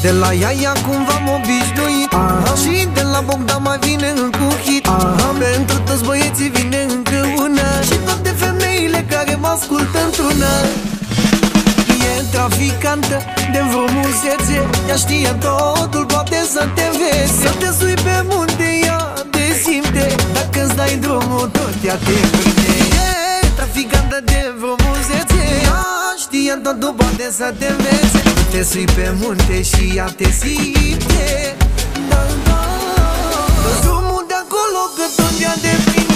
De la ea acum v-am obișnuit. Și de la Bogdan mai vine încă un hit. Pentru toți băieții vine încă una. Și toate femeile care mă ascultă într-una. E traficantă de frumusețe, ea știe totul, poate să te învețe. Să te sui pe munte, ea te simte. Dacă-ți dai drumul, tot ea te prinde. E traficantă de frumusețe, ea știe totul, poate să te învețe. Te sui pe munte și ea te simte. Da, da. Dă drumul de acolo, că tot ea te prinde.